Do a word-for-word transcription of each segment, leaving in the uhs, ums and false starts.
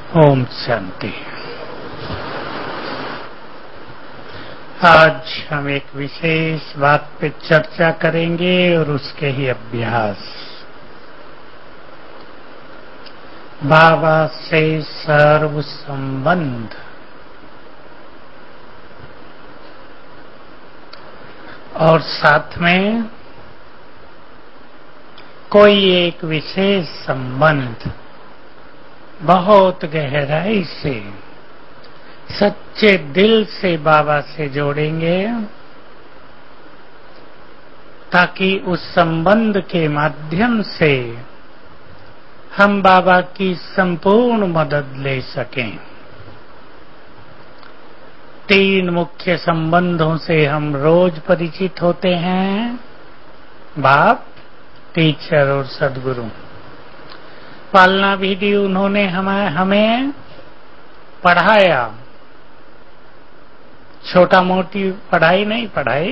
ओम शांति। आज हम एक विशेष बात पे चर्चा करेंगे और उसके ही अभ्यास। बाबा से सर्व संबंध। और साथ में कोई एक विशेष संबंध बहुत गहराई से सच्चे दिल से बाबा से जोड़ेंगे, ताकि उस संबंध के माध्यम से हम बाबा की संपूर्ण मदद ले सकें। तीन मुख्य संबंधों से हम रोज परिचित होते हैं, बाप, टीचर और सदगुरु। पालना विधि उन्होंने हमें हमें पढ़ाया, छोटा मोटी पढ़ाई नहीं पढ़ाई,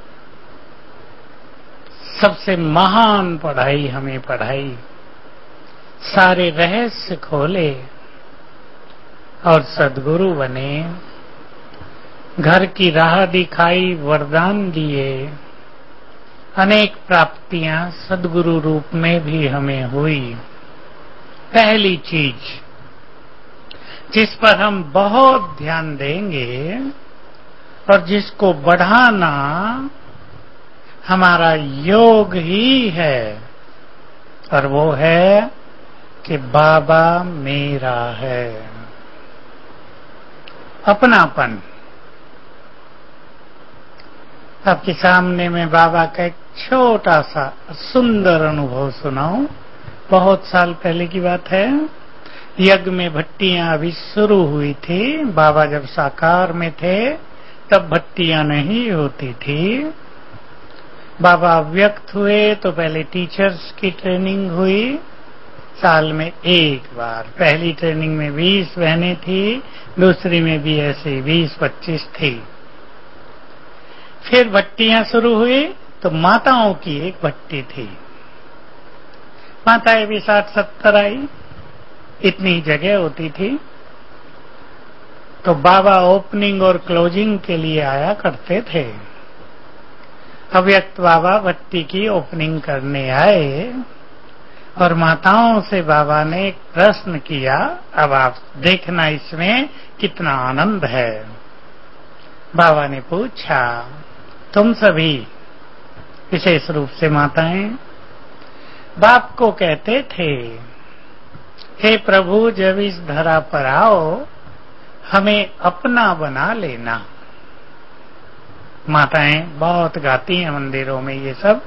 सबसे महान पढ़ाई हमें पढ़ाई, सारे रहस्य खोले और सदगुरु बने। घर की राह दिखाई, वरदान दिए, अनेक प्राप्तियां सदगुरु रूप में भी हमें हुई। पहली चीज जिस पर हम बहुत ध्यान देंगे और जिसको बढ़ाना हमारा योग ही है, और वो है कि बाबा मेरा है। अपनापन। आपके सामने मैं बाबा का एक छोटा सा सुंदर अनुभव सुनाऊं। बहुत साल पहले की बात है। यज्ञ में भट्टियां अभी शुरू हुई थी। बाबा जब साकार में थे तब भट्टियां नहीं होती थी। बाबा व्यक्त हुए तो पहले टीचर्स की ट्रेनिंग हुई, साल में एक बार। पहली ट्रेनिंग में बीस बहनें थी, दूसरी में भी ऐसे बीस पच्चीस थी। फिर भट्टियां शुरू हुई तो माताओं की एक भट्टी थी। माताएं भी साठ सत्तर आई, इतनी जगह होती थी। तो बाबा ओपनिंग और क्लोजिंग के लिए आया करते थे। अव्यक्त बाबा भट्टी की ओपनिंग करने आए और माताओं से बाबा ने एक प्रश्न किया। अब आप देखना इसमें कितना आनंद है। बाबा ने पूछा, तुम सभी, विशेष रूप से माताएं, बाप को कहते थे, हे प्रभु, जब इस धरा पर आओ हमें अपना बना लेना। माताएं बहुत गाती हैं मंदिरों में ये सब।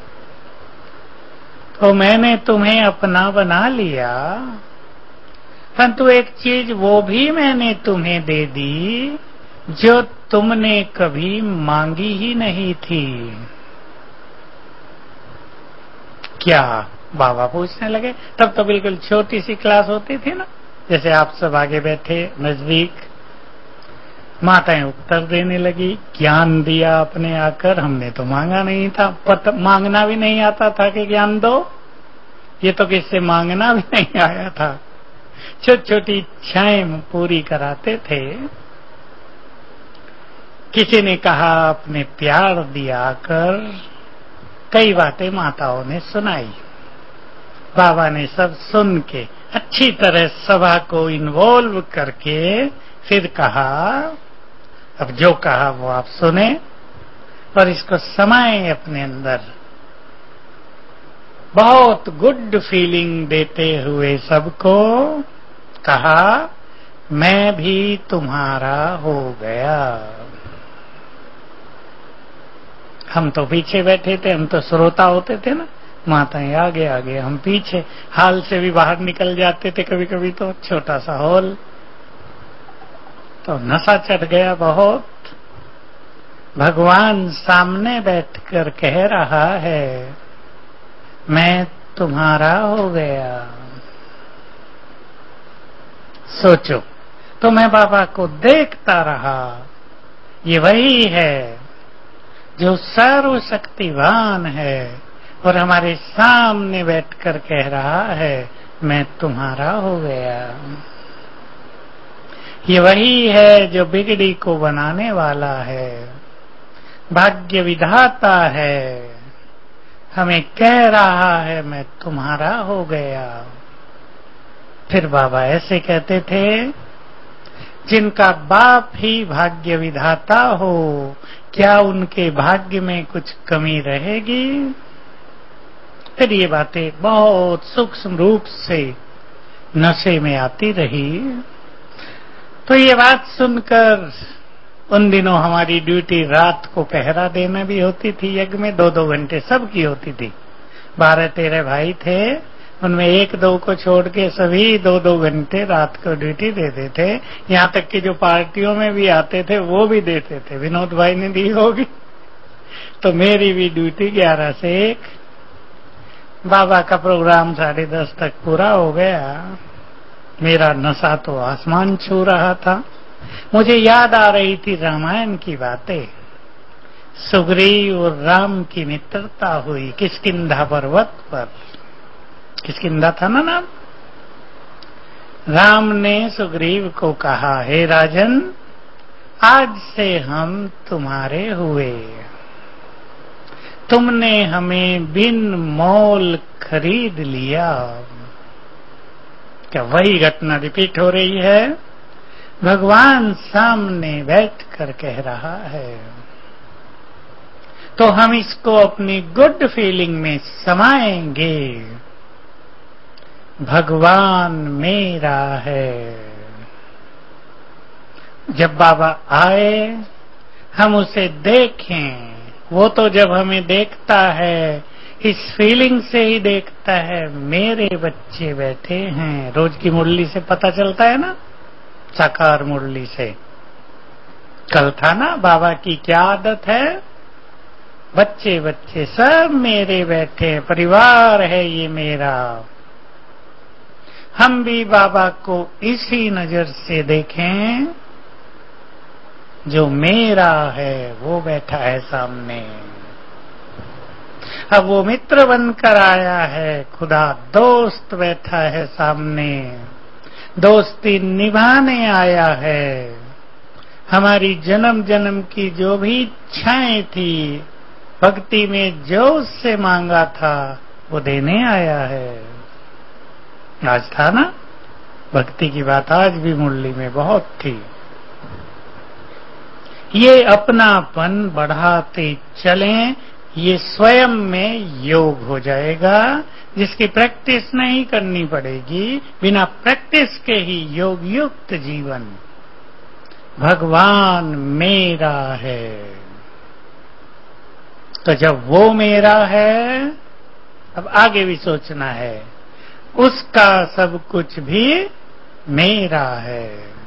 तो मैंने तुम्हें अपना बना लिया, परंतु एक चीज वो भी मैंने तुम्हें दे दी जो तुमने कभी मांगी ही नहीं थी। क्या? बाबा पूछने लगे। तब तो बिल्कुल छोटी सी क्लास होती थी ना, जैसे आप सब आगे बैठे नजदीक। माताएं उत्तर देने लगी, ज्ञान दिया आपने आकर, हमने तो मांगा नहीं था। पत, मांगना भी नहीं आता था कि ज्ञान दो। ये तो किससे मांगना भी नहीं आया था। छोटी छोटी इच्छाएं पूरी कराते थे। किसी ने कहा आपने प्यार दिया कर। कई बातें माताओं ने सुनाई। बाबा ने सब सुन के अच्छी तरह सभा को इन्वॉल्व करके फिर कहा, अब जो कहा वो आप सुने और इसको समाएं अपने अंदर। बहुत गुड फीलिंग देते हुए सबको कहा, मैं भी तुम्हारा हो गया। हम तो पीछे बैठे थे, हम तो श्रोता होते थे ना। माताएं आगे आगे, हम पीछे। हाल से भी बाहर निकल जाते थे कभी कभी, तो छोटा सा हॉल। तो नशा चढ़ गया बहुत। भगवान सामने बैठकर कह रहा है, मैं तुम्हारा हो गया। सोचो, तो मैं बाबा को देखता रहा। ये वही है जो सर्वशक्तिवान है और हमारे सामने बैठकर कह रहा है, मैं तुम्हारा हो गया। ये वही है जो बिगड़ी को बनाने वाला है, भाग्य विधाता है, हमें कह रहा है मैं तुम्हारा हो गया। फिर बाबा ऐसे कहते थे, जिनका बाप ही भाग्य विधाता हो, क्या उनके भाग्य में कुछ कमी रहेगी? फिर ये बातें बहुत सूक्ष्म रूप से नशे में आती रही। तो ये बात सुनकर उन दिनों हमारी ड्यूटी रात को पहरा देना भी होती थी। यज्ञ में दो दो घंटे सबकी होती थी। बारह तेरह भाई थे, उनमें एक दो को छोड़ के सभी दो दो घंटे रात को ड्यूटी देते थे। यहाँ तक कि जो पार्टियों में भी आते थे वो भी देते थे। विनोद भाई ने दी होगी। तो मेरी भी ड्यूटी ग्यारह से एक। बाबा का प्रोग्राम साढ़े दस तक पूरा हो गया। मेरा नशा तो आसमान छू रहा था। मुझे याद आ रही थी रामायण की बातें। सुग्रीव और राम की मित्रता हुई किष्किंधा पर्वत पर। किष्किंधा था ना नाम। राम ने सुग्रीव को कहा, हे राजन, आज से हम तुम्हारे हुए। तुमने हमें बिन मोल खरीद लिया। क्या वही घटना रिपीट हो रही है? भगवान सामने बैठकर कह रहा है। तो हम इसको अपनी गुड फीलिंग में समाएंगे। भगवान मेरा है। जब बाबा आए हम उसे देखें। वो तो जब हमें देखता है इस फीलिंग से ही देखता है, मेरे बच्चे बैठे हैं। रोज की मुरली से पता चलता है ना, साकार मुरली से। कल था ना बाबा की क्या आदत है, बच्चे बच्चे सब मेरे बैठे, परिवार है ये मेरा। हम भी बाबा को इसी नजर से देखें, जो मेरा है वो बैठा है सामने। अब वो मित्र बनकर आया है, खुदा दोस्त बैठा है सामने, दोस्ती निभाने आया है। हमारी जन्म जन्म की जो भी इच्छाएं थी, भक्ति में जो उससे मांगा था, वो देने आया है। आज था ना भक्ति की बात, आज भी मुरली में बहुत थी। ये अपनापन बढ़ाते चलें, ये स्वयं में योग हो जाएगा, जिसकी प्रैक्टिस नहीं करनी पड़ेगी। बिना प्रैक्टिस के ही योग युक्त जीवन। भगवान मेरा है। तो जब वो मेरा है, अब आगे भी सोचना है, उसका सब कुछ भी मेरा है।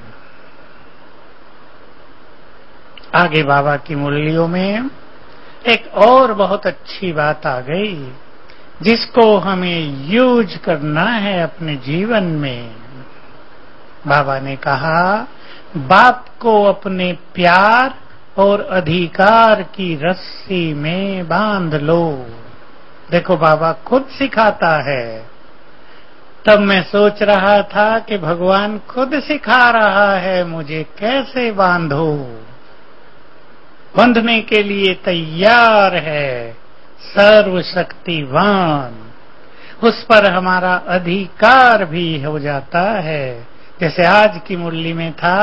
आगे बाबा की मुरलियों में एक और बहुत अच्छी बात आ गई, जिसको हमें यूज करना है अपने जीवन में। बाबा ने कहा, बाप को अपने प्यार और अधिकार की रस्सी में बांध लो। देखो बाबा खुद सिखाता है। तब मैं सोच रहा था कि भगवान खुद सिखा रहा है मुझे कैसे बांधो। बंधने के लिए तैयार है सर्वशक्तिवान। उस पर हमारा अधिकार भी हो जाता है। जैसे आज की मुरली में था,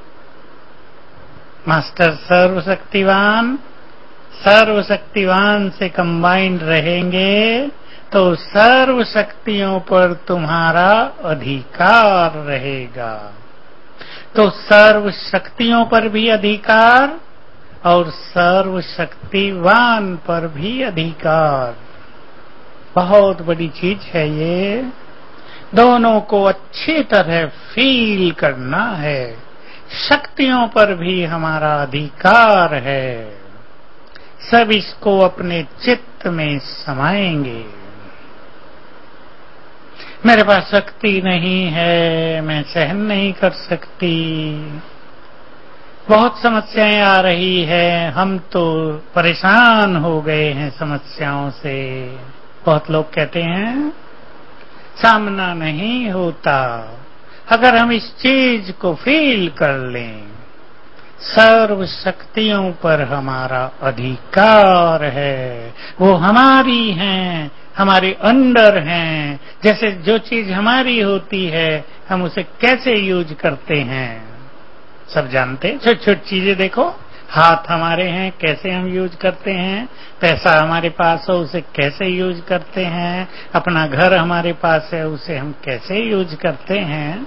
मास्टर सर्वशक्तिवान, सर्वशक्तिवान से कंबाइंड रहेंगे तो सर्व शक्तियों पर तुम्हारा अधिकार रहेगा। तो सर्व शक्तियों पर भी अधिकार और सर्व शक्तिवान पर भी अधिकार। बहुत बड़ी चीज है ये। दोनों को अच्छी तरह फील करना है। शक्तियों पर भी हमारा अधिकार है। सब इसको अपने चित्त में समाएंगे। मेरे पास शक्ति नहीं है, मैं सहन नहीं कर सकती, बहुत समस्याएं आ रही है, हम तो परेशान हो गए हैं समस्याओं से। बहुत लोग कहते हैं सामना नहीं होता, अगर हम इस चीज को फील कर लें, सर्व शक्तियों पर हमारा अधिकार है, वो हमारी हैं, हमारे अंडर हैं। जैसे जो चीज हमारी होती है हम उसे कैसे यूज करते हैं सब जानते हैं। छोटी छोटी चीजें देखो, हाथ हमारे हैं, कैसे हम यूज करते हैं। पैसा हमारे पास हो, उसे कैसे यूज करते हैं। अपना घर हमारे पास है, उसे हम कैसे यूज करते हैं।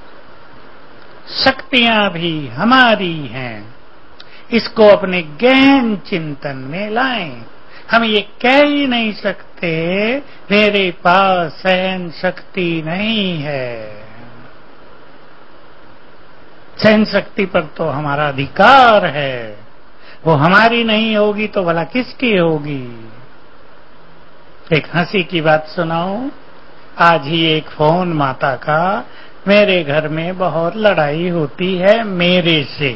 शक्तियां भी हमारी हैं। इसको अपने गहन चिंतन में लाएं। हम ये कह ही नहीं सकते मेरे पास सहन शक्ति नहीं है। सहन शक्ति पर तो हमारा अधिकार है, वो हमारी नहीं होगी तो भला किसकी होगी। एक हंसी की बात सुनाऊं। आज ही एक फोन माता का, मेरे घर में बहुत लड़ाई होती है मेरे से।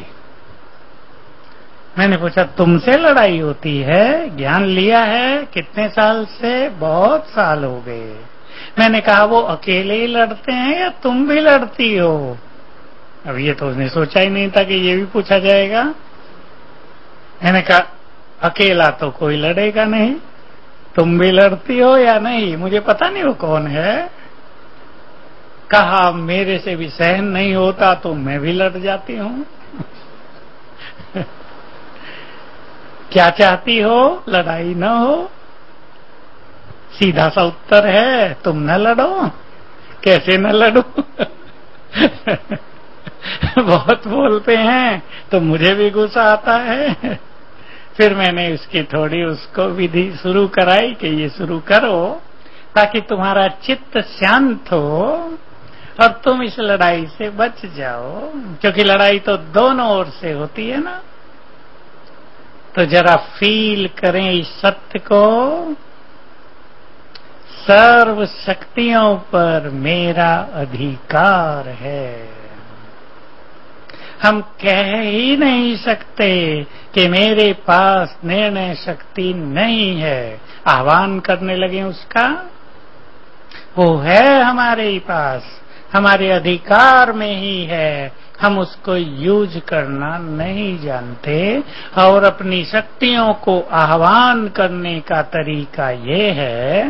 मैंने पूछा तुमसे लड़ाई होती है, ज्ञान लिया है कितने साल से? बहुत साल हो गए। मैंने कहा वो अकेले ही लड़ते हैं या तुम भी लड़ती हो? अब ये तो उसने सोचा ही नहीं था कि ये भी पूछा जाएगा। मैंने कहा अकेला तो कोई लड़ेगा नहीं, तुम भी लड़ती हो या नहीं? मुझे पता नहीं वो कौन है। कहा मेरे से भी सहन नहीं होता तो मैं भी लड़ जाती हूं। क्या चाहती हो? लड़ाई न हो। सीधा सा उत्तर है, तुम न लड़ो। कैसे न लड़ो? बहुत बोलते हैं तो मुझे भी गुस्सा आता है। फिर मैंने उसकी थोड़ी उसको विधि शुरू कराई कि ये शुरू करो ताकि तुम्हारा चित्त शांत हो और तुम इस लड़ाई से बच जाओ, क्योंकि लड़ाई तो दोनों ओर से होती है ना। तो जरा फील करें इस सत्य को, सर्व शक्तियों पर मेरा अधिकार है। हम कह ही नहीं सकते कि मेरे पास निर्णय शक्ति नहीं है। आह्वान करने लगे उसका, वो है हमारे ही पास, हमारे अधिकार में ही है। हम उसको यूज करना नहीं जानते और अपनी शक्तियों को आह्वान करने का तरीका ये है।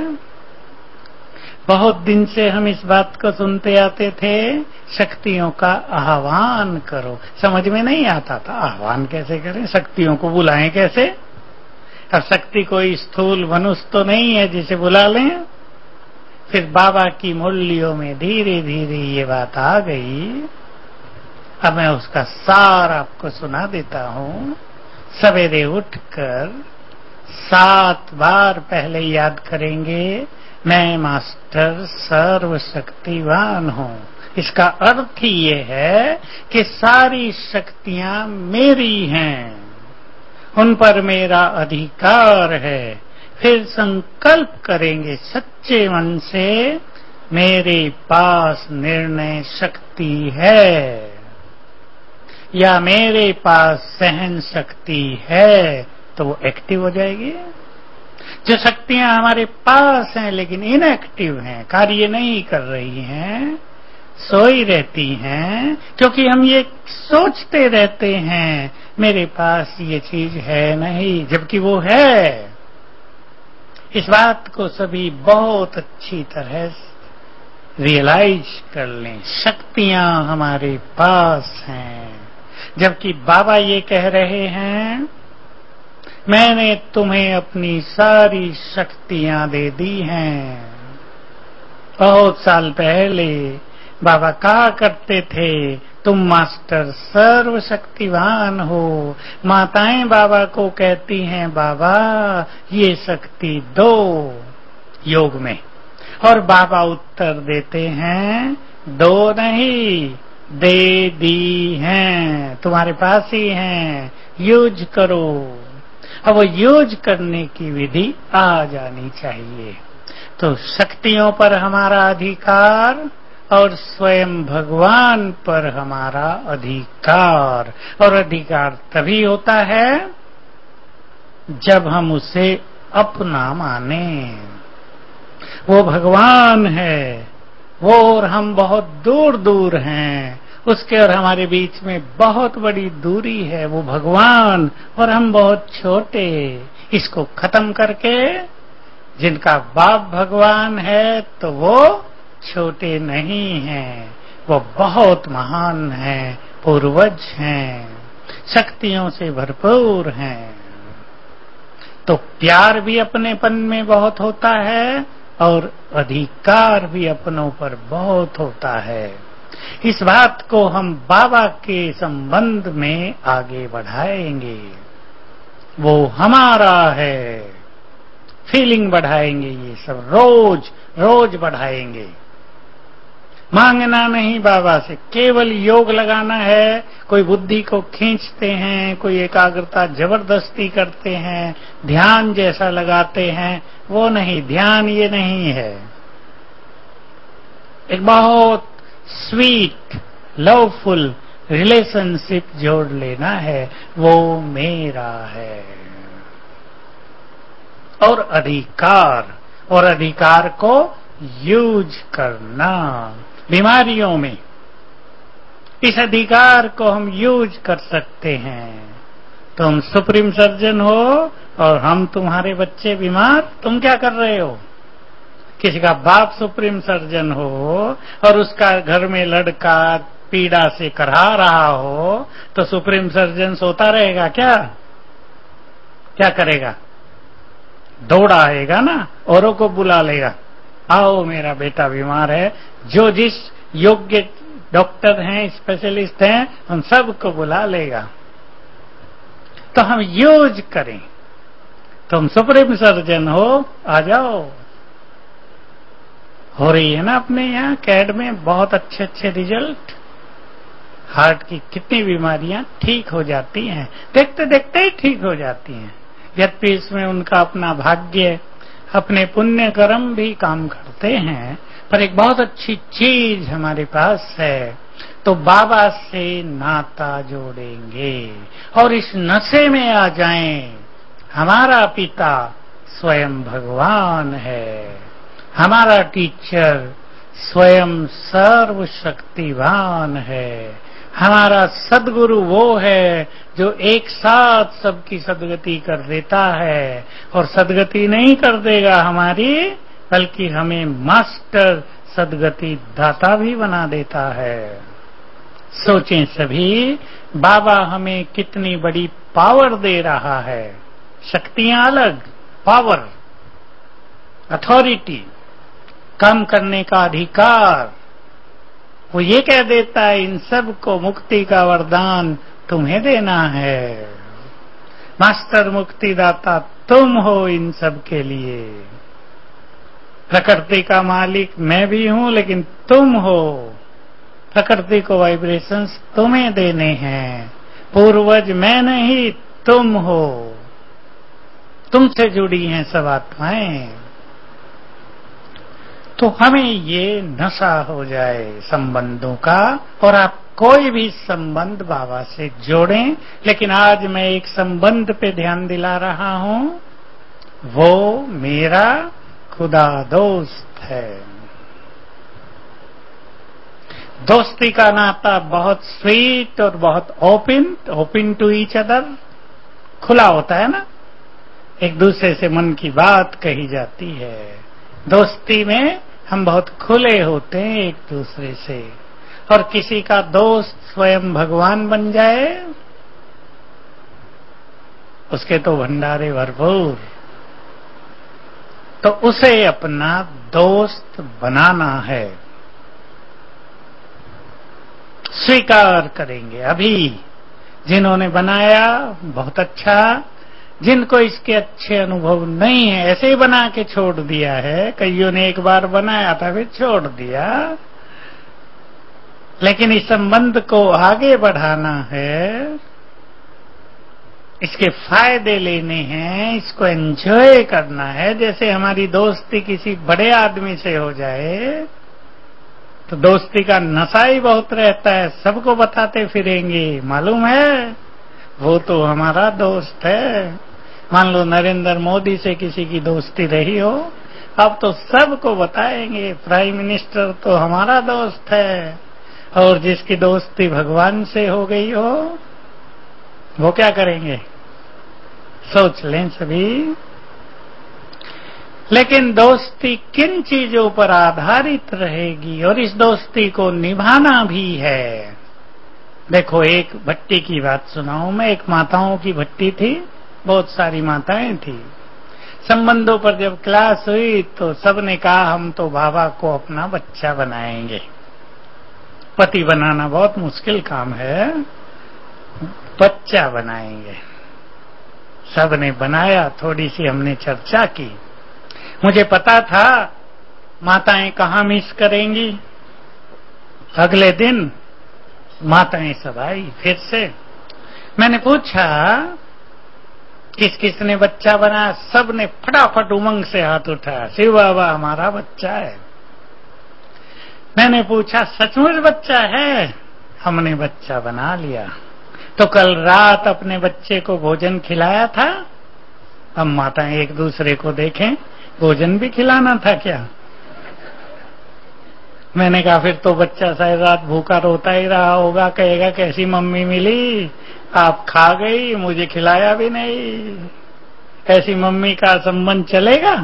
बहुत दिन से हम इस बात को सुनते आते थे, शक्तियों का आह्वान करो। समझ में नहीं आता था आह्वान कैसे करें, शक्तियों को बुलाएं कैसे। अब शक्ति कोई स्थूल मनुष्य तो नहीं है जिसे बुला लें। फिर बाबा की मुरलियों में धीरे धीरे ये बात आ गई। अब मैं उसका सार आपको सुना देता हूं। सवेरे उठकर सात बार पहले याद करेंगे, मैं मास्टर सर्वशक्तिवान हूं। इसका अर्थ ही ये है कि सारी शक्तियां मेरी हैं, उन पर मेरा अधिकार है। फिर संकल्प करेंगे सच्चे मन से, मेरे पास निर्णय शक्ति है या मेरे पास सहन शक्ति है, तो वो एक्टिव हो जाएगी। जो शक्तियां हमारे पास हैं लेकिन इनएक्टिव हैं, कार्य नहीं कर रही हैं, सोई रहती हैं, क्योंकि हम ये सोचते रहते हैं मेरे पास ये चीज है नहीं, जबकि वो है। इस बात को सभी बहुत अच्छी तरह रियलाइज कर लें, शक्तियां हमारे पास हैं। जबकि बाबा ये कह रहे हैं, मैंने तुम्हें अपनी सारी शक्तियां दे दी हैं। बहुत साल पहले बाबा कहा करते थे, तुम मास्टर सर्वशक्तिवान हो। माताएं बाबा को कहती हैं, बाबा ये शक्ति दो योग में, और बाबा उत्तर देते हैं, दो नहीं दे दी हैं, तुम्हारे पास ही हैं, यूज करो। अब वो यूज करने की विधि आ जानी चाहिए। तो शक्तियों पर हमारा अधिकार और स्वयं भगवान पर हमारा अधिकार, और अधिकार तभी होता है जब हम उसे अपना माने। वो भगवान है, वो और हम बहुत दूर दूर हैं, उसके और हमारे बीच में बहुत बड़ी दूरी है। वो भगवान और हम बहुत छोटे। इसको खत्म करके जिनका बाप भगवान है तो वो छोटे नहीं हैं, वो बहुत महान हैं, पूर्वज हैं, शक्तियों से भरपूर हैं। तो प्यार भी अपनेपन में बहुत होता है और अधिकार भी अपनों पर बहुत होता है। इस बात को हम बाबा के संबंध में आगे बढ़ाएंगे। वो हमारा है, फीलिंग बढ़ाएंगे, ये सब रोज रोज बढ़ाएंगे। मांगना नहीं बाबा से, केवल योग लगाना है। कोई बुद्धि को खींचते हैं, कोई एकाग्रता जबरदस्ती करते हैं, ध्यान जैसा लगाते हैं, वो नहीं। ध्यान ये नहीं है। एक बहुत स्वीट लवफुल रिलेशनशिप जोड़ लेना है, वो मेरा है। और अधिकार, और अधिकार को यूज करना बीमारियों में। इस अधिकार को हम यूज कर सकते हैं। तुम सुप्रीम सर्जन हो और हम तुम्हारे बच्चे बीमार, तुम क्या कर रहे हो? किसी का बाप सुप्रीम सर्जन हो और उसका घर में लड़का पीड़ा से करहा रहा हो, तो सुप्रीम सर्जन सोता रहेगा क्या? क्या करेगा? दौड़ा आएगा ना, औरों को बुला लेगा, आओ मेरा बेटा बीमार है। जो जिस योग्य डॉक्टर हैं, स्पेशलिस्ट हैं, उन सबको बुला लेगा। तो हम यूज करें। तुम सुप्रीम सर्जन हो, आ जाओ। हो रही है ना अपने यहाँ कैड में बहुत अच्छे अच्छे रिजल्ट। हार्ट की कितनी बीमारियां ठीक हो जाती हैं, देखते देखते ही ठीक हो जाती हैं। यद्यपि इसमें उनका अपना भाग्य, अपने पुण्य कर्म भी काम करते हैं, पर एक बहुत अच्छी चीज हमारे पास है। तो बाबा से नाता जोड़ेंगे और इस नशे में आ जाएं। हमारा पिता स्वयं भगवान है, हमारा टीचर स्वयं सर्वशक्तिवान है, हमारा सदगुरु वो है जो एक साथ सबकी सदगति कर देता है। और सदगति नहीं कर देगा हमारी, बल्कि हमें मास्टर सदगति दाता भी बना देता है। सोचें सभी, बाबा हमें कितनी बड़ी पावर दे रहा है। शक्तियां अलग, पावर, अथॉरिटी, काम करने का अधिकार। वो ये कह देता है इन सब को मुक्ति का वरदान तुम्हें देना है। मास्टर मुक्तिदाता तुम हो इन सब के लिए। प्रकृति का मालिक मैं भी हूं, लेकिन तुम हो। प्रकृति को वाइब्रेशंस तुम्हें देने हैं। पूर्वज मैं नहीं, तुम हो। तुमसे जुड़ी हैं सब आत्माएं। तो हमें ये नशा हो जाए संबंधों का, और आप कोई भी संबंध बाबा से जोड़ें। लेकिन आज मैं एक संबंध पे ध्यान दिला रहा हूं, वो मेरा खुदा दोस्त है। दोस्ती का नाता बहुत स्वीट और बहुत open open to each other, खुला होता है ना, एक दूसरे से मन की बात कही जाती है। दोस्ती में हम बहुत खुले होते हैं एक दूसरे से। और किसी का दोस्त स्वयं भगवान बन जाए, उसके तो भंडारे भरपूर। तो उसे अपना दोस्त बनाना है। स्वीकार करेंगे। अभी जिन्होंने बनाया बहुत अच्छा, जिनको इसके अच्छे अनुभव नहीं है, ऐसे ही बना के छोड़ दिया है। कईयों ने एक बार बनाया था फिर छोड़ दिया। लेकिन इस संबंध को आगे बढ़ाना है, इसके फायदे लेने हैं, इसको एंजॉय करना है। जैसे हमारी दोस्ती किसी बड़े आदमी से हो जाए तो दोस्ती का नशा ही बहुत रहता है, सबको बताते फिरेंगे, मालूम है वो तो हमारा दोस्त है। मान लो नरेंद्र मोदी से किसी की दोस्ती रही हो, अब तो सबको बताएंगे प्राइम मिनिस्टर तो हमारा दोस्त है, और जिसकी दोस्ती भगवान से हो गई हो वो क्या करेंगे, सोच लें सभी। लेकिन दोस्ती किन चीजों पर आधारित रहेगी और इस दोस्ती को निभाना भी है। देखो, एक भट्टी की बात सुनाऊं मैं। एक माताओं की भट्टी थी, बहुत सारी माताएं थी। संबंधों पर जब क्लास हुई तो सबने कहा हम तो बाबा को अपना बच्चा बनाएंगे। पति बनाना बहुत मुश्किल काम है, बच्चा बनाएंगे। सबने बनाया, थोड़ी सी हमने चर्चा की। मुझे पता था माताएं कहाँ मिस करेंगी। अगले दिन माताएं सब आई फिर से। मैंने पूछा किस किस ने बच्चा बनाया। सब ने फटाफट उमंग से हाथ उठाया, शिव बाबा हमारा बच्चा है। मैंने पूछा सचमुच बच्चा है? हमने बच्चा बना लिया। तो कल रात अपने बच्चे को भोजन खिलाया था। हम माताएं एक दूसरे को देखें, भोजन भी खिलाना था क्या? मैंने कहा फिर तो बच्चा शायद रात भूखा रोता ही रहा होगा, कहेगा कैसी मम्मी मिली, आप खा गई, मुझे खिलाया भी नहीं। ऐसी मम्मी का संबंध चलेगा?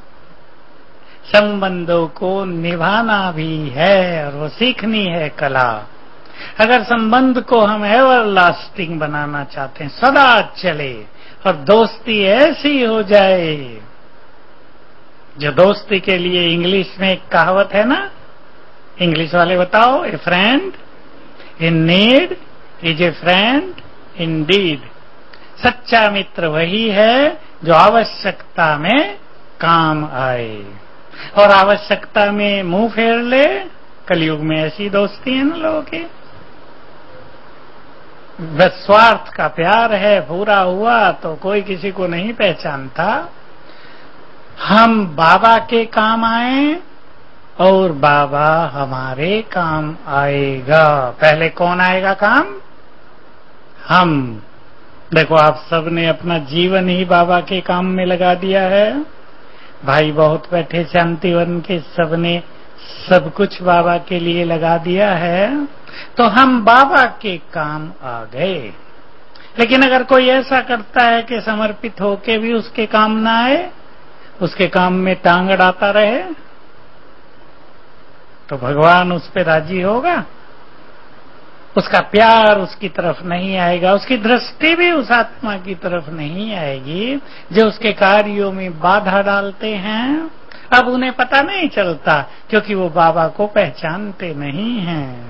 संबंधों को निभाना भी है और वो सीखनी है कला। अगर संबंध को हम एवर लास्टिंग बनाना चाहते हैं, सदा चले, और दोस्ती ऐसी हो जाए जो दोस्ती के लिए इंग्लिश में एक कहावत है ना, इंग्लिश वाले बताओ, a friend in need is a friend indeed. सच्चा मित्र वही है जो आवश्यकता में काम आए और आवश्यकता में मुंह फेर ले। कलयुग में ऐसी दोस्ती है ना लोगों की, बस स्वार्थ का प्यार है, पूरा हुआ तो कोई किसी को नहीं पहचानता। हम बाबा के काम आए और बाबा हमारे काम आएगा। पहले कौन आएगा काम? हम। देखो, आप सबने अपना जीवन ही बाबा के काम में लगा दिया है। भाई बहुत बैठे शांतिवन के, सबने सब कुछ बाबा के लिए लगा दिया है, तो हम बाबा के काम आ गए। लेकिन अगर कोई ऐसा करता है कि समर्पित होके भी उसके काम ना आए, उसके काम में टांग अड़ाता रहे, तो भगवान उस पे राजी होगा? उसका प्यार उसकी तरफ नहीं आएगा, उसकी दृष्टि भी उस आत्मा की तरफ नहीं आएगी जो उसके कार्यों में बाधा डालते हैं। अब उन्हें पता नहीं चलता क्योंकि वो बाबा को पहचानते नहीं हैं।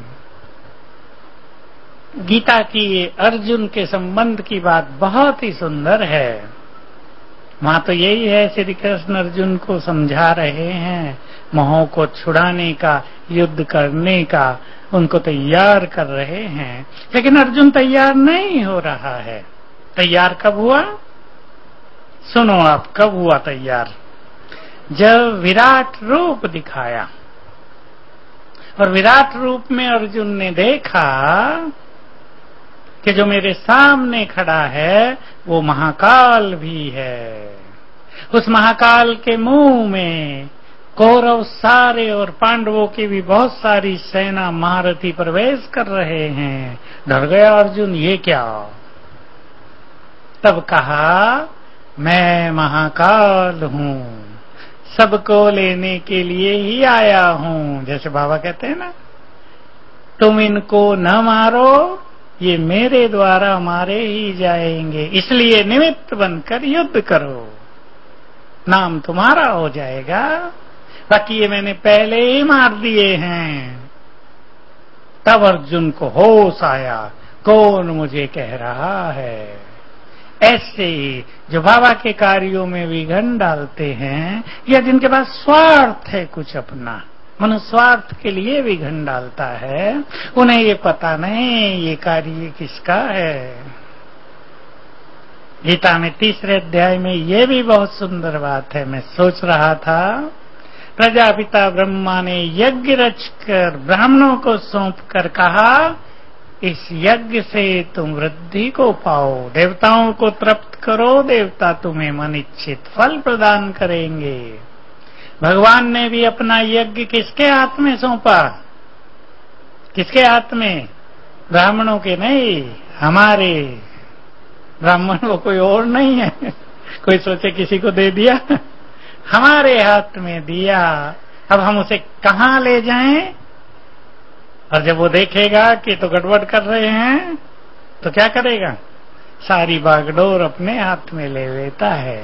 गीता की ये अर्जुन के संबंध की बात बहुत ही सुंदर है। वहां तो यही है, श्री कृष्ण अर्जुन को समझा रहे हैं, मोह को छुड़ाने का, युद्ध करने का, उनको तैयार कर रहे हैं। लेकिन अर्जुन तैयार नहीं हो रहा है। तैयार कब हुआ? सुनो आप, कब हुआ तैयार? जब विराट रूप दिखाया, और विराट रूप में अर्जुन ने देखा कि जो मेरे सामने खड़ा है वो महाकाल भी है। उस महाकाल के मुंह में कौरव सारे और पांडवों की भी बहुत सारी सेना महारथी प्रवेश कर रहे हैं। डर गया अर्जुन, ये क्या? तब कहा मैं महाकाल हूं, सबको लेने के लिए ही आया हूं। जैसे बाबा कहते हैं ना, तुम इनको न मारो, ये मेरे द्वारा मारे ही जाएंगे, इसलिए निमित्त बनकर युद्ध करो, नाम तुम्हारा हो जाएगा। बाकी ये मैंने पहले ही मार दिए हैं। तब अर्जुन को होश आया, कौन मुझे कह रहा है? ऐसे ही जो बाबा के कार्यों में विघ्न डालते हैं, या जिनके पास स्वार्थ है कुछ अपना, मनुष्य स्वार्थ के लिए विघ्न डालता है, उन्हें ये पता नहीं ये कार्य किसका है। गीता में तीसरे अध्याय में ये भी बहुत सुंदर बात है। मैं सोच रहा था, प्रजापिता ब्रह्मा ने यज्ञ रचकर ब्राह्मणों को सौंप कर कहा, इस यज्ञ से तुम वृद्धि को पाओ, देवताओं को तृप्त करो, देवता तुम्हें मन इच्छित फल प्रदान करेंगे। भगवान ने भी अपना यज्ञ किसके हाथ में सौंपा? किसके हाथ में? ब्राह्मणों के नहीं, हमारे। ब्राह्मण वो कोई और नहीं है, कोई सोचे किसी को दे दिया, हमारे हाथ में दिया। अब हम उसे कहां ले जाएं? और जब वो देखेगा कि तो गड़बड़ कर रहे हैं तो क्या करेगा? सारी बागडोर अपने हाथ में ले लेता है।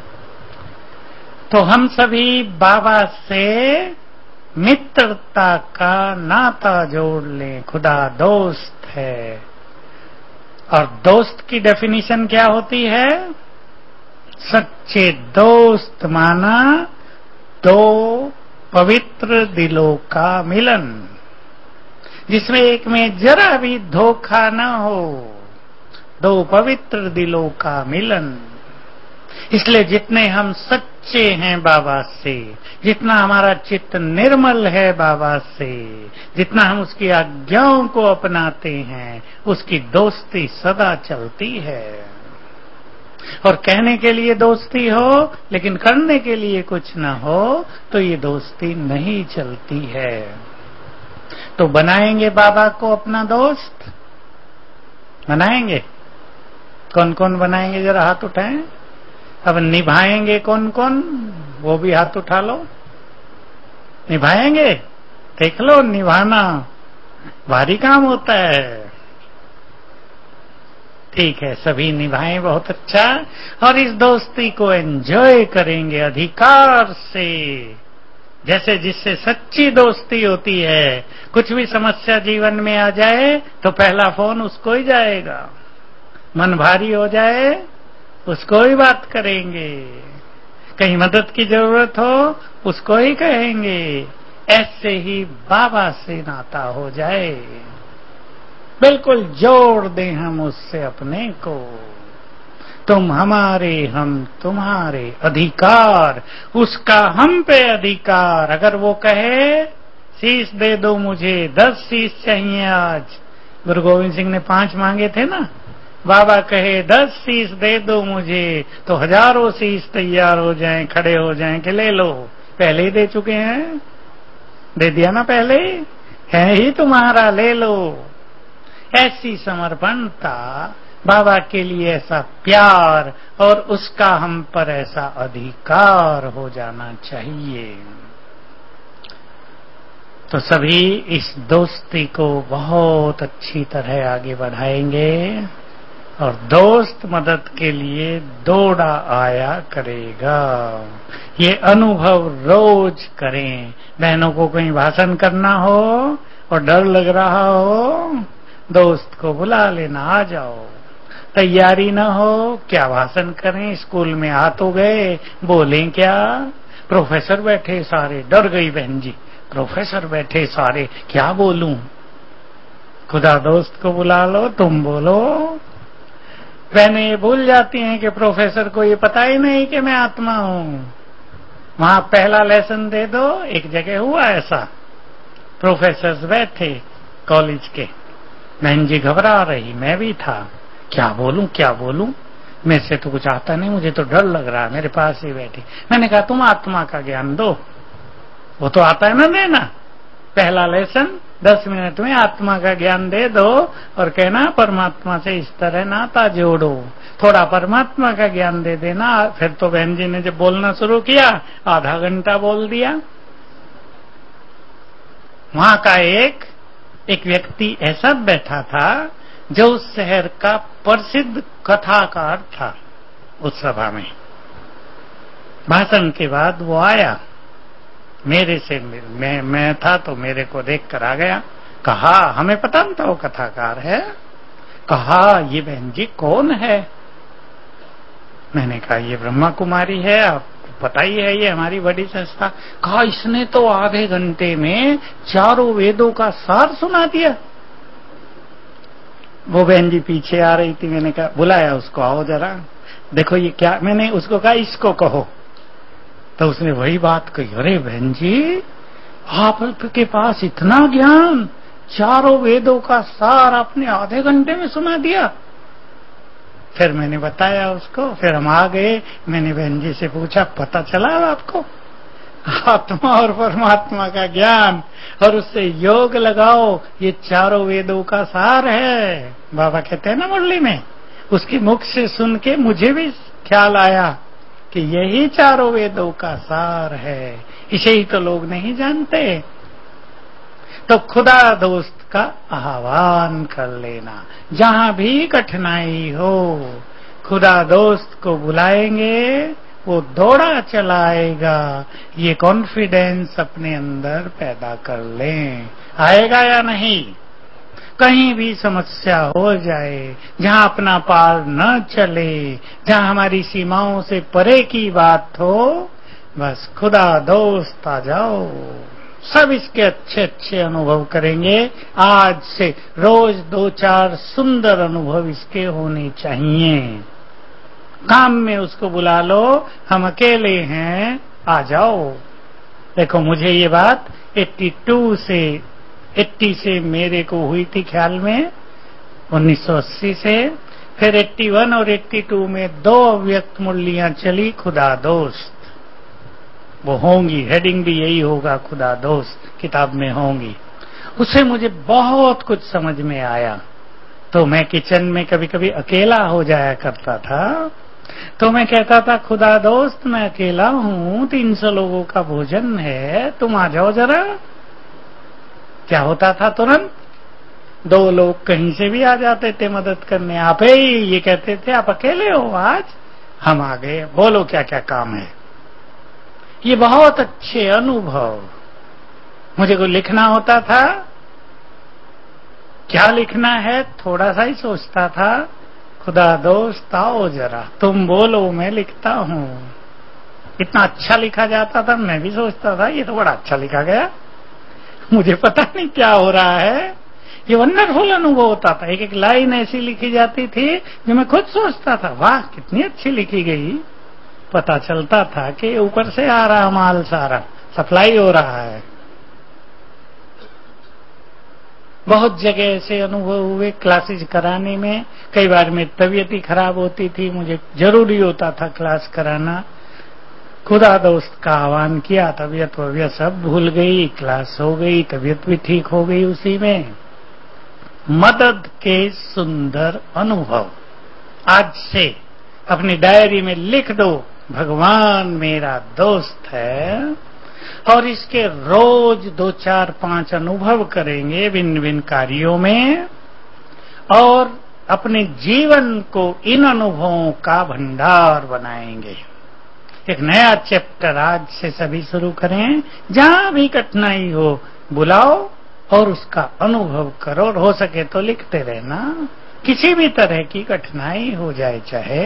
तो हम सभी बाबा से मित्रता का नाता जोड़ लें। खुदा दोस्त है, और दोस्त की डेफिनेशन क्या होती है? सच्चे दोस्त माना दो पवित्र दिलों का मिलन, जिसमें एक में जरा भी धोखा न हो। दो पवित्र दिलों का मिलन। इसलिए जितने हम सच्चे हैं बाबा से, जितना हमारा चित्त निर्मल है बाबा से, जितना हम उसकी आज्ञाओं को अपनाते हैं, उसकी दोस्ती सदा चलती है। और कहने के लिए दोस्ती हो लेकिन करने के लिए कुछ ना हो तो ये दोस्ती नहीं चलती है। तो बनाएंगे बाबा को अपना दोस्त? बनाएंगे? कौन कौन बनाएंगे जरा हाथ उठाएं। अब निभाएंगे कौन कौन? वो भी हाथ उठा लो। निभाएंगे? देख लो, निभाना भारी काम होता है। ठीक है, सभी निभाएं, बहुत अच्छा। और इस दोस्ती को एंजॉय करेंगे अधिकार से, जैसे जिससे सच्ची दोस्ती होती है। कुछ भी समस्या जीवन में आ जाए तो पहला फोन उसको ही जाएगा। मन भारी हो जाए उसको ही बात करेंगे। कहीं मदद की जरूरत हो उसको ही कहेंगे। ऐसे ही बाबा से नाता हो जाए, बिल्कुल जोड़ दें हम उससे अपने को। तुम हमारे, हम तुम्हारे, अधिकार उसका हम पे अधिकार। अगर वो कहे शीश दे दो मुझे, दस शीश चाहिए आज। गुरु गोविंद सिंह ने पांच मांगे थे ना। बाबा कहे दस शीश दे दो मुझे, तो हजारों शीश तैयार हो जाएं, खड़े हो जाएं कि ले लो। पहले ही दे चुके हैं, दे दिया ना पहले ही, है ही तुम्हारा, ले लो। ऐसी समर्पणता, बाबा के लिए ऐसा प्यार और उसका हम पर ऐसा अधिकार हो जाना चाहिए। तो सभी इस दोस्ती को बहुत अच्छी तरह आगे बढ़ाएंगे और दोस्त मदद के लिए दौड़ा आया करेगा। ये अनुभव रोज करें। बहनों को कहीं भाषण करना हो और डर लग रहा हो, दोस्त को बुला लेना, आ जाओ। तैयारी ना हो, क्या भाषण करें, स्कूल में आ तो गए, बोलें क्या? प्रोफेसर बैठे सारे, डर गई बहन जी, प्रोफेसर बैठे सारे, क्या बोलूं? खुदा दोस्त को बुला लो, तुम बोलो। बहनें ये भूल जाती हैं कि प्रोफेसर को ये पता ही नहीं कि मैं आत्मा हूं। वहां पहला लेसन दे दो। एक जगह हुआ ऐसा, प्रोफेसर्स बैठे कॉलेज के, बहन जी घबरा रही, मैं भी था, क्या बोलूं क्या बोलूं, मेरे से तो कुछ आता नहीं, मुझे तो डर लग रहा है, मेरे पास ही बैठी। मैंने कहा तुम आत्मा का ज्ञान दो, वो तो आता है ना देना। पहला लेसन दस मिनट में आत्मा का ज्ञान दे दो और कहना परमात्मा से इस तरह नाता जोड़ो। थोड़ा परमात्मा का ज्ञान दे देना। फिर तो बहन जी ने जब बोलना शुरू किया, आधा घंटा बोल दिया। वहां का एक एक व्यक्ति ऐसा बैठा था जो उस शहर का प्रसिद्ध कथाकार था। उस सभा में भाषण के बाद वो आया, मेरे से मैं मैं था तो मेरे को देख कर आ गया। कहा हमें पता नहीं था वो कथाकार है। कहा ये बहन जी कौन है? मैंने कहा ये ब्रह्मा कुमारी है, आपको पता ही है, ये हमारी बड़ी संस्था। कहा इसने तो आधे घंटे में चारों वेदों का सार सुना दिया। वो बहन जी पीछे आ रही थी, मैंने कहा बुलाया उसको, आओ जरा देखो ये क्या। मैंने उसको कहा इसको कहो, तो उसने वही बात कही, अरे बहन जी आपके पास इतना ज्ञान, चारों वेदों का सार आपने आधे घंटे में सुना दिया। फिर मैंने बताया उसको, फिर हम आ गए। मैंने बहन जी से पूछा पता चला आपको? आत्मा और परमात्मा का ज्ञान और उससे योग लगाओ, ये चारों वेदों का सार है। बाबा कहते हैं ना मुरली में, उसके मुख से सुन के मुझे भी ख्याल आया कि यही चारों वेदों का सार है। इसे ही तो लोग नहीं जानते। तो खुदा दोस्त का आह्वान कर लेना, जहां भी कठिनाई हो खुदा दोस्त को बुलाएंगे, वो दौड़ा चलाएगा। ये कॉन्फिडेंस अपने अंदर पैदा कर लें। आएगा या नहीं? कहीं भी समस्या हो जाए, जहां अपना पार न चले, जहां हमारी सीमाओं से परे की बात हो, बस खुदा दोस्त आ जाओ। सब इसके अच्छे अच्छे अनुभव करेंगे। आज से रोज दो चार सुंदर अनुभव इसके होने चाहिए। काम में उसको बुला लो, हम अकेले हैं, आ जाओ। देखो मुझे ये बात बयासी से अस्सी से मेरे को हुई थी ख्याल में, उन्नीस सौ अस्सी से, फिर इक्यासी और बयासी में दो अव्यक्त मुरलियां चली, खुदा दोस्त। वो होंगी, हेडिंग भी यही होगा, खुदा दोस्त किताब में होंगी। उससे मुझे बहुत कुछ समझ में आया। तो मैं किचन में कभी कभी अकेला हो जाया करता था, तो मैं कहता था खुदा दोस्त मैं अकेला हूं, तीन सौ लोगों का भोजन है, तुम आ जाओ जरा। क्या होता था? तुरंत दो लोग कहीं से भी आ जाते थे मदद करने। आप ही ये कहते थे आप अकेले हो आज? हम आ गए, बोलो क्या क्या काम है। ये बहुत अच्छे अनुभव। मुझे को लिखना होता था, क्या लिखना है थोड़ा सा ही सोचता था, खुदा दोस्त आओ जरा, तुम बोलो मैं लिखता हूं। इतना अच्छा लिखा जाता था, मैं भी सोचता था ये तो बड़ा अच्छा लिखा गया, मुझे पता नहीं क्या हो रहा है। ये वंडरफुल अनुभव होता था। एक एक लाइन ऐसी लिखी जाती थी जो मैं खुद सोचता था वाह कितनी अच्छी लिखी गई। पता चलता था कि ऊपर से आ रहा माल, सारा सप्लाई हो रहा है। बहुत जगह ऐसे अनुभव हुए क्लासेज कराने में। कई बार मेरी तबीयत ही खराब होती थी, मुझे जरूरी होता था क्लास कराना। खुदा दोस्त का आह्वान किया, तबीयत वबीयत सब भूल गई, क्लास हो गई, तबीयत भी ठीक हो गई उसी में। मदद के सुंदर अनुभव आज से अपनी डायरी में लिख दो, भगवान मेरा दोस्त है। और इसके रोज दो चार पांच अनुभव करेंगे भिन्न भिन्न कार्यों में, और अपने जीवन को इन अनुभवों का भंडार बनाएंगे। एक नया चैप्टर आज से सभी शुरू करें। जहां भी कठिनाई हो बुलाओ और उसका अनुभव करो, और हो सके तो लिखते रहना। किसी भी तरह की कठिनाई हो जाए चाहे।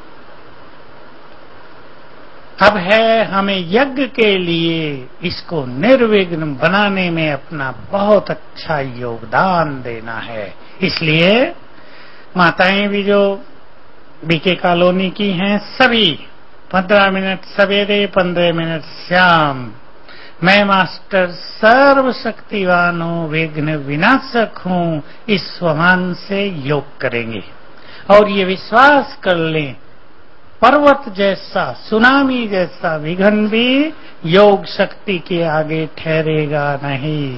अब है हमें यज्ञ के लिए इसको निर्विघ्न बनाने में अपना बहुत अच्छा योगदान देना है। इसलिए माताएं भी जो बीके कॉलोनी की हैं, सभी पंद्रह मिनट सवेरे पंद्रह मिनट शाम मैं मास्टर सर्वशक्तिवान हूं, विघ्न विनाशक हूं, इस स्वमान से योग करेंगे। और ये विश्वास कर लें, पर्वत जैसा सुनामी जैसा विघ्न भी योग शक्ति के आगे ठहरेगा नहीं।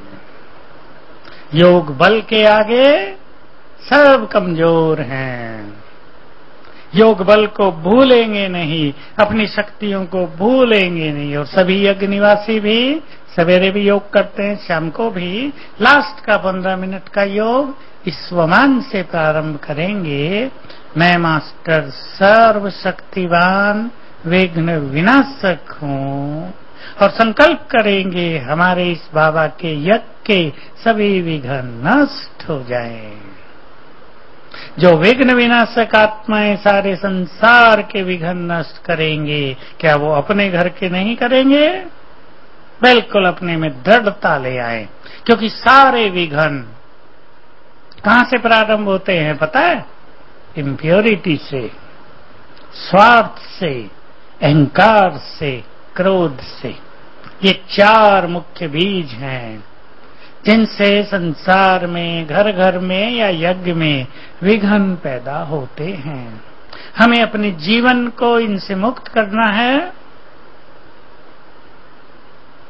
योग बल के आगे सब कमजोर हैं। योग बल को भूलेंगे नहीं, अपनी शक्तियों को भूलेंगे नहीं। और सभी यज्ञ निवासी भी सवेरे भी योग करते हैं, शाम को भी। लास्ट का पंद्रह मिनट का योग इस स्वमान से प्रारंभ करेंगे, मैं मास्टर सर्वशक्तिवान विघ्न विनाशक हूं। और संकल्प करेंगे हमारे इस बाबा के यज्ञ के सभी विघ्न नष्ट हो जाएं। जो विघ्न विनाशक आत्माएं सारे संसार के विघ्न नष्ट करेंगे, क्या वो अपने घर के नहीं करेंगे? बिल्कुल अपने में दृढ़ता ले आए। क्योंकि सारे विघ्न कहां से प्रारंभ होते हैं पता है? इम्प्योरिटी से, स्वार्थ से, अहंकार से, क्रोध से। ये चार मुख्य बीज हैं जिनसे संसार में घर घर में या यज्ञ में विघ्न पैदा होते हैं। हमें अपने जीवन को इनसे मुक्त करना है।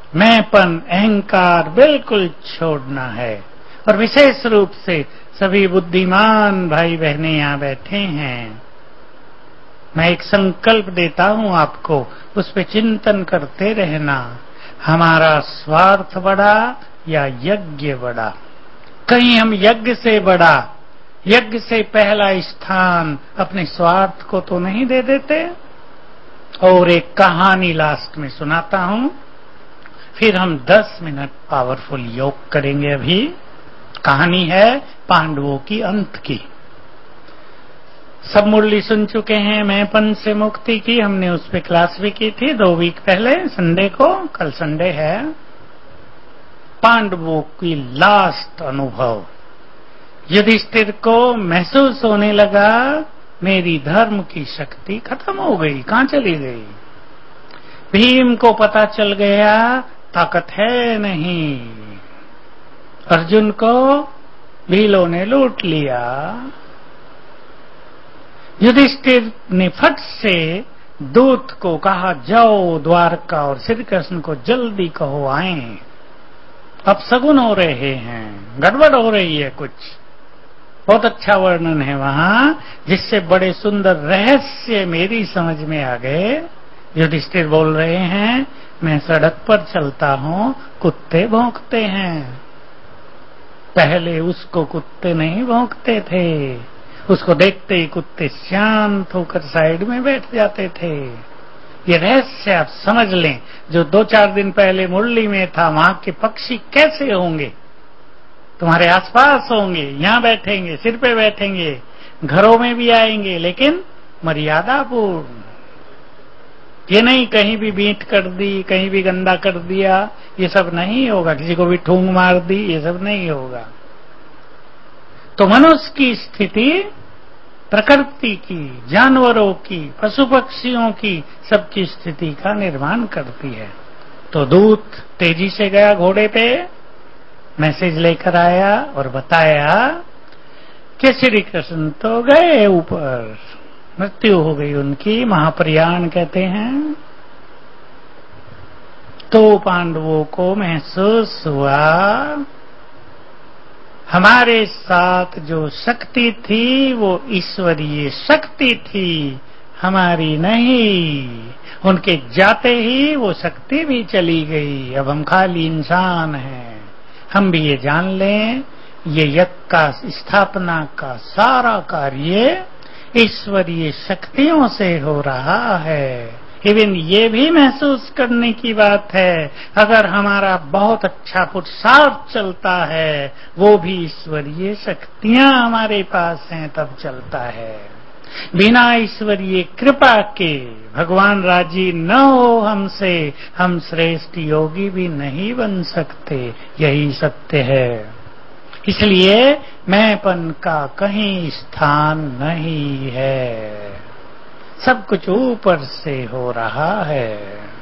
मैंपन, अहंकार बिल्कुल छोड़ना है। और विशेष रूप से सभी बुद्धिमान भाई बहनें यहां बैठे हैं, मैं एक संकल्प देता हूं आपको, उस पे चिंतन करते रहना। हमारा स्वार्थ बड़ा या यज्ञ बड़ा? कहीं हम यज्ञ से बड़ा, यज्ञ से पहला स्थान अपने स्वार्थ को तो नहीं दे देते? और एक कहानी लास्ट में सुनाता हूं, फिर हम दस मिनट पावरफुल योग करेंगे। अभी कहानी है पांडवों की अंत की। सब मुरली सुन चुके हैं मैंपन से मुक्ति की, हमने उस पर क्लास भी की थी दो वीक पहले संडे को, कल संडे है। पांडवों की लास्ट अनुभव, युधिष्ठिर को महसूस होने लगा मेरी धर्म की शक्ति खत्म हो गई, कहां चली गई? भीम को पता चल गया ताकत है नहीं, अर्जुन को भीलों ने लूट लिया। युधिष्ठिर ने फट से दूत को कहा जाओ द्वारका और श्री कृष्ण को जल्दी कहो आए, अब सगुन हो रहे हैं, गड़बड़ हो रही है कुछ। बहुत अच्छा वर्णन है वहां, जिससे बड़े सुंदर रहस्य मेरी समझ में आ गए। युधिष्ठिर बोल रहे हैं मैं सड़क पर चलता हूं, कुत्ते भौंकते हैं। पहले उसको कुत्ते नहीं भौंकते थे, उसको देखते ही कुत्ते शांत होकर साइड में बैठ जाते थे। ये रहस्य आप समझ लें, जो दो चार दिन पहले मुरली में था, वहां के पक्षी कैसे होंगे? तुम्हारे आसपास होंगे, यहां बैठेंगे, सिर पे बैठेंगे, घरों में भी आएंगे, लेकिन मर्यादापूर्ण। ये नहीं कहीं भी बींट कर दी, कहीं भी गंदा कर दिया, ये सब नहीं होगा। किसी को भी ठूंग मार दी, ये सब नहीं होगा। तो मनुष्य की स्थिति प्रकृति की, जानवरों की, पशु पक्षियों की, सबकी स्थिति का निर्माण करती है। तो दूत तेजी से गया घोड़े पे, मैसेज लेकर आया और बताया कि श्री कृष्ण तो गए ऊपर, मृत्यु हो गई उनकी, महाप्रयाण कहते हैं। तो पांडवों को महसूस हुआ हमारे साथ जो शक्ति थी वो ईश्वरीय शक्ति थी, हमारी नहीं। उनके जाते ही वो शक्ति भी चली गई, अब हम खाली इंसान हैं। हम भी ये जान लें, ये यज्ञ का स्थापना का सारा कार्य ईश्वरीय शक्तियों से हो रहा है। इवन ये भी महसूस करने की बात है, अगर हमारा बहुत अच्छा पुरुषार्थ चलता है, वो भी ईश्वरीय शक्तियां हमारे पास हैं तब चलता है। बिना ईश्वरीय कृपा के भगवान राजी न हो हमसे, हम श्रेष्ठ योगी भी नहीं बन सकते, यही सत्य है। इसलिए मैंपन का कहीं स्थान नहीं है, सब कुछ ऊपर से हो रहा है।